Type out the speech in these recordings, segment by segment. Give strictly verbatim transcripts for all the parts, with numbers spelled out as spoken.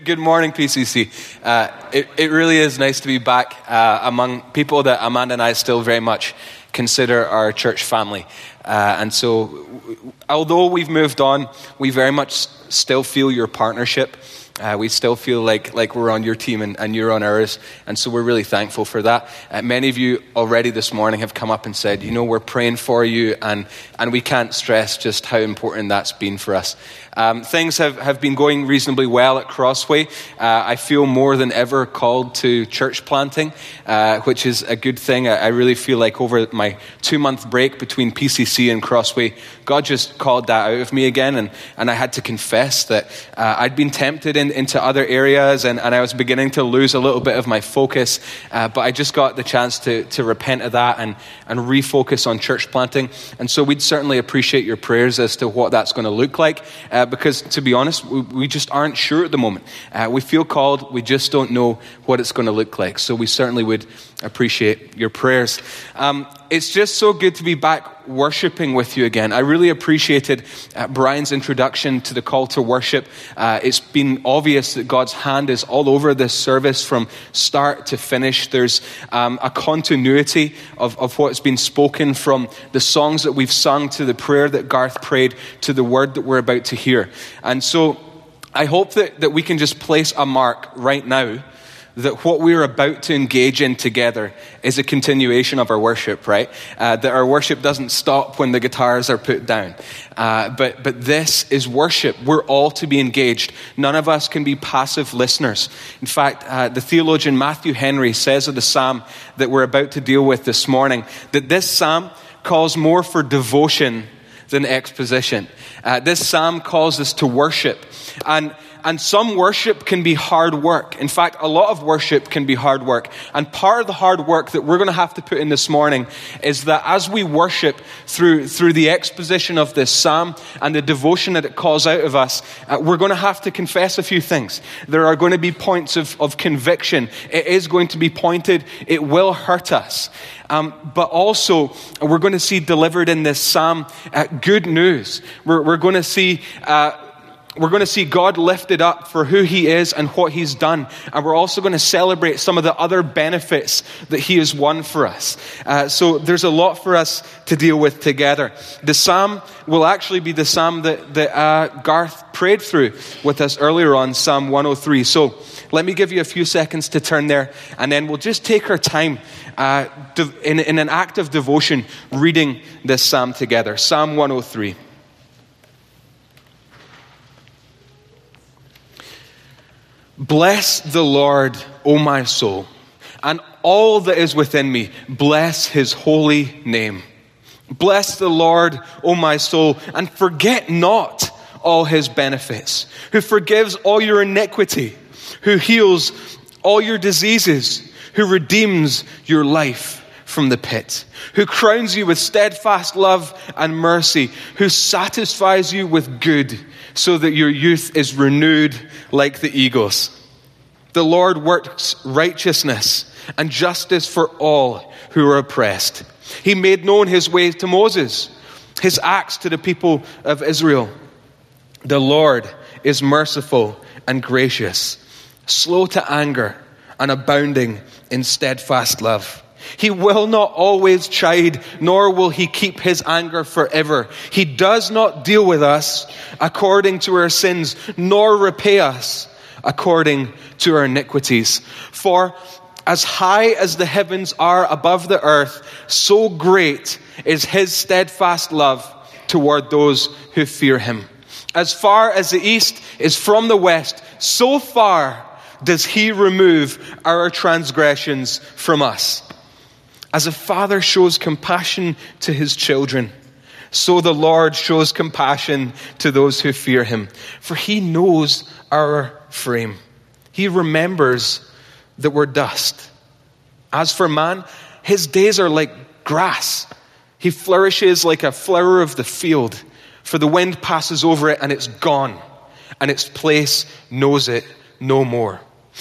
Good morning, P C C. Uh, it, it really is nice to be back uh, among people that Amanda and I still very much consider our church family. Uh, and so, although we've moved on, we very much still feel your partnership. Uh, we still feel like like we're on your team and, and you're on ours. And so we're really thankful for that. Uh, many of you already this morning have come up and said, you know, we're praying for you. And, and we can't stress just how important that's been for us. Um, things have, have been going reasonably well at Crossway. Uh, I feel more than ever called to church planting, uh, which is a good thing. I, I really feel like over my two-month break between P C C and Crossway, God just called that out of me again, and, and I had to confess that uh, I'd been tempted in, into other areas, and, and I was beginning to lose a little bit of my focus, uh, but I just got the chance to, to repent of that and, and refocus on church planting. And so we'd certainly appreciate your prayers as to what that's going to look like. Uh, because to be honest, we, we just aren't sure at the moment. Uh, we feel called, we just don't know what it's going to look like. So we certainly would appreciate your prayers. Um, it's just so good to be back worshiping with you again. I really appreciated uh, Brian's introduction to the call to worship. Uh, it's been obvious that God's hand is all over this service from start to finish. There's um, a continuity of, of what's been spoken from the songs that we've sung to the prayer that Garth prayed to the word that we're about to hear. And so I hope that, that we can just place a mark right now that what we're about to engage in together is a continuation of our worship, right? Uh, that our worship doesn't stop when the guitars are put down. Uh, but but this is worship. We're all to be engaged. None of us can be passive listeners. In fact, uh, the theologian Matthew Henry says of the psalm that we're about to deal with this morning, that this psalm calls more for devotion than exposition. Uh, this psalm calls us to worship. And And some worship can be hard work. In fact, a lot of worship can be hard work. And part of the hard work that we're going to have to put in this morning is that as we worship through, through the exposition of this psalm and the devotion that it calls out of us, uh, we're going to have to confess a few things. There are going to be points of, of conviction. It is going to be pointed. It will hurt us. Um, but also, we're going to see delivered in this psalm uh, good news. We're, we're going to see... Uh, We're going to see God lifted up for who he is and what he's done. And we're also going to celebrate some of the other benefits that he has won for us. Uh, so there's a lot for us to deal with together. The psalm will actually be the psalm that, that uh, Garth prayed through with us earlier on, Psalm one oh three. So let me give you a few seconds to turn there, and then we'll just take our time uh, in, in an act of devotion reading this psalm together. Psalm one oh three. Bless the Lord, O my soul, and all that is within me. Bless his holy name. Bless the Lord, O my soul, and forget not all his benefits, who forgives all your iniquity, who heals all your diseases, who redeems your life from the pit, who crowns you with steadfast love and mercy, who satisfies you with good, so that your youth is renewed like the eagles. The Lord works righteousness and justice for all who are oppressed. He made known his ways to Moses, his acts to the people of Israel. The Lord is merciful and gracious, slow to anger and abounding in steadfast love. He will not always chide, nor will he keep his anger forever. He does not deal with us according to our sins, nor repay us according to our iniquities. For as high as the heavens are above the earth, so great is his steadfast love toward those who fear him. As far as the east is from the west, so far does he remove our transgressions from us. As a father shows compassion to his children, so the Lord shows compassion to those who fear him. For he knows our frame. He remembers that we're dust. As for man, his days are like grass. He flourishes like a flower of the field. For the wind passes over it and it's gone, and its place knows it no more.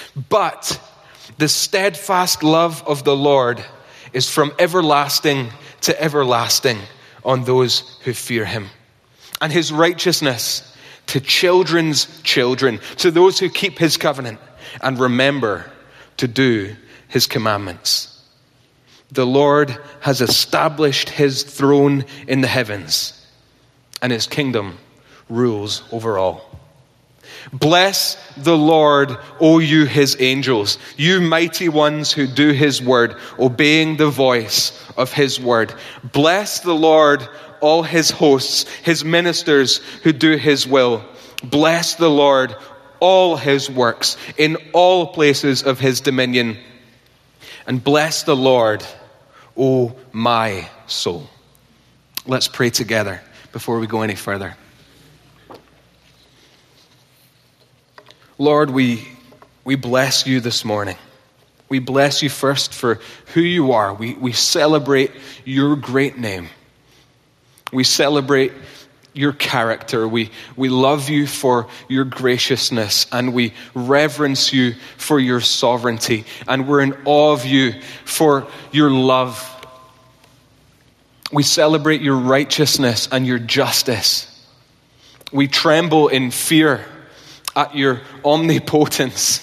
But the steadfast love of the Lord is from everlasting to everlasting on those who fear him. And his righteousness to children's children, to those who keep his covenant and remember to do his commandments. The Lord has established his throne in the heavens, and his kingdom rules over all. Bless the Lord, O you his angels, you mighty ones who do his word, obeying the voice of his word. Bless the Lord, all his hosts, his ministers who do his will. Bless the Lord, all his works in all places of his dominion. And bless the Lord, O my soul. Let's pray together before we go any further. Lord, we, we bless you this morning. We bless you first for who you are. We, we celebrate your great name. We celebrate your character. We, we love you for your graciousness, and we reverence you for your sovereignty. And we're in awe of you for your love. We celebrate your righteousness and your justice. We tremble in fear at your omnipotence.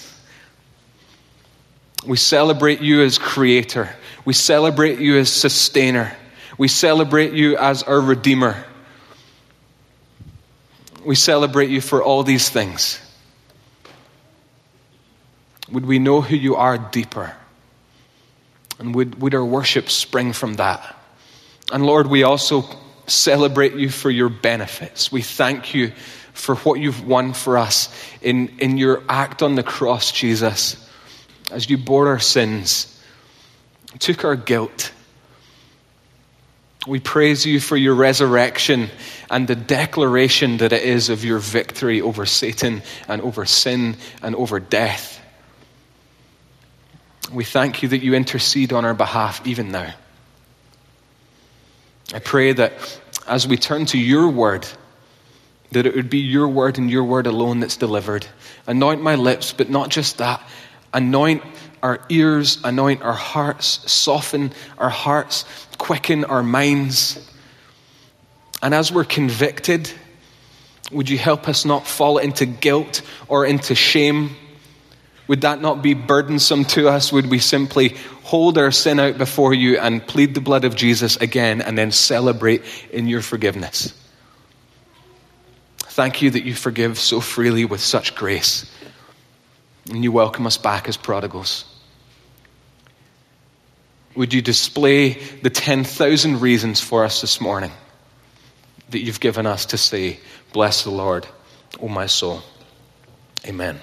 We celebrate you as creator. We celebrate you as sustainer. We celebrate you as our redeemer. We celebrate you for all these things. Would we know who you are deeper? And would, would our worship spring from that? And Lord, we also celebrate you for your benefits. We thank you for what you've won for us in, in your act on the cross, Jesus, as you bore our sins, took our guilt. We praise you for your resurrection and the declaration that it is of your victory over Satan and over sin and over death. We thank you that you intercede on our behalf even now. I pray that as we turn to your word, that it would be your word and your word alone that's delivered. Anoint my lips, but not just that. Anoint our ears, anoint our hearts, soften our hearts, quicken our minds. And as we're convicted, would you help us not fall into guilt or into shame? Would that not be burdensome to us? Would we simply hold our sin out before you and plead the blood of Jesus again and then celebrate in your forgiveness? Thank you that you forgive so freely with such grace. And you welcome us back as prodigals. Would you display the ten thousand reasons for us this morning that you've given us to say, bless the Lord, O my soul. Amen.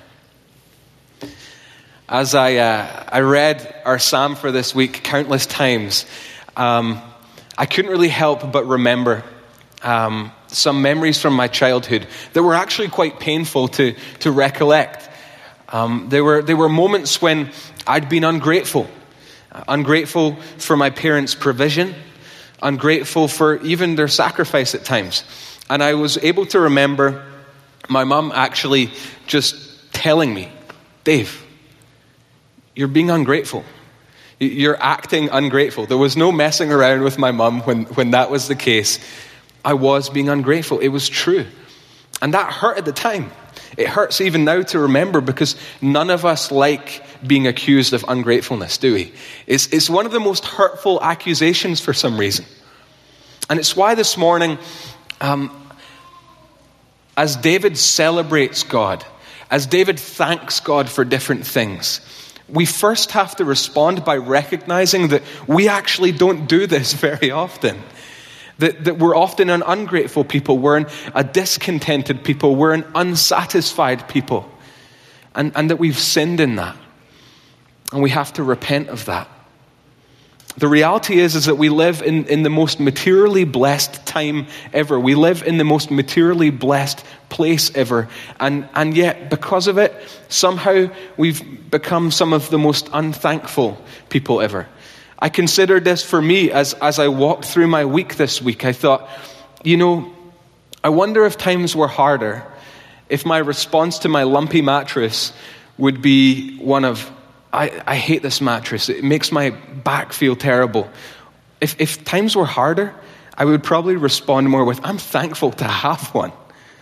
As I uh, I read our psalm for this week countless times, um, I couldn't really help but remember um, some memories from my childhood that were actually quite painful to to recollect. Um, there were there were moments when I'd been ungrateful, uh, ungrateful for my parents' provision, ungrateful for even their sacrifice at times, and I was able to remember my mum actually just telling me, Dave, you're being ungrateful. You're acting ungrateful. There was no messing around with my mum when, when that was the case. I was being ungrateful. It was true. And that hurt at the time. It hurts even now to remember because none of us like being accused of ungratefulness, do we? It's, it's one of the most hurtful accusations for some reason. And it's why this morning, um, as David celebrates God, as David thanks God for different things, we first have to respond by recognizing that we actually don't do this very often. That, that we're often an ungrateful people. We're an, a discontented people. We're an unsatisfied people. And, and that we've sinned in that. And we have to repent of that. The reality is, is that we live in, in the most materially blessed time ever. We live in the most materially blessed place ever. And, and yet, because of it, somehow we've become some of the most unthankful people ever. I considered this for me as, as I walked through my week this week. I thought, you know, I wonder if times were harder, if my response to my lumpy mattress would be one of, I, I hate this mattress. It makes my back feel terrible. If, if times were harder, I would probably respond more with, I'm thankful to have one.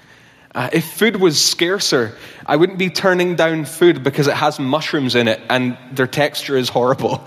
Uh, if food was scarcer, I wouldn't be turning down food because it has mushrooms in it and their texture is horrible.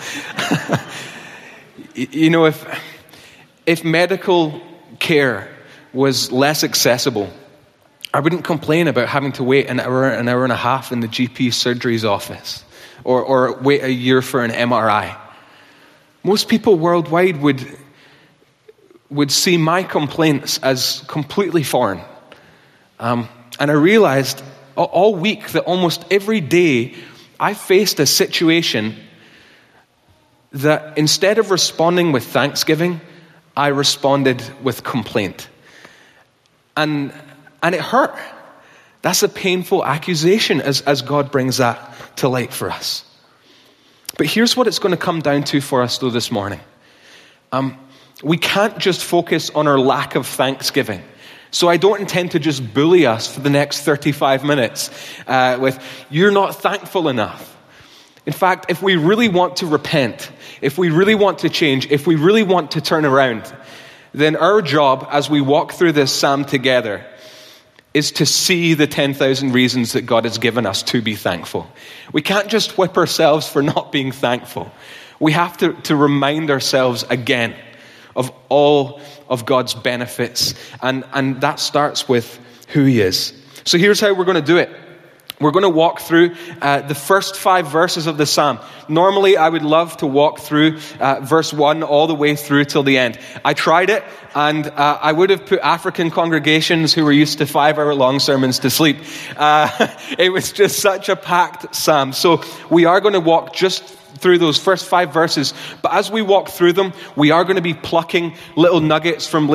You know, if if medical care was less accessible, I wouldn't complain about having to wait an hour, an hour and a half in the G P surgery's office, or, or wait a year for an M R I. Most people worldwide would would see my complaints as completely foreign. Um, and I realized all, all week that almost every day I faced a situation that instead of responding with thanksgiving, I responded with complaint. And and it hurt. That's a painful accusation as, as God brings that to light for us. But here's what it's going to come down to for us though this morning. Um, we can't just focus on our lack of thanksgiving. So I don't intend to just bully us for the next thirty-five minutes uh, with, you're not thankful enough. In fact, if we really want to repent, if we really want to change, if we really want to turn around, then our job as we walk through this psalm together is to see the ten thousand reasons that God has given us to be thankful. We can't just whip ourselves for not being thankful. We have to, to remind ourselves again of all of God's benefits. And, and that starts with who he is. So here's how we're going to do it. We're going to walk through uh, the first five verses of the psalm. Normally, I would love to walk through uh, verse one all the way through till the end. I tried it, and uh, I would have put African congregations who were used to five-hour-long sermons to sleep. Uh, it was just such a packed psalm. So we are going to walk just through those first five verses. But as we walk through them, we are going to be plucking little nuggets from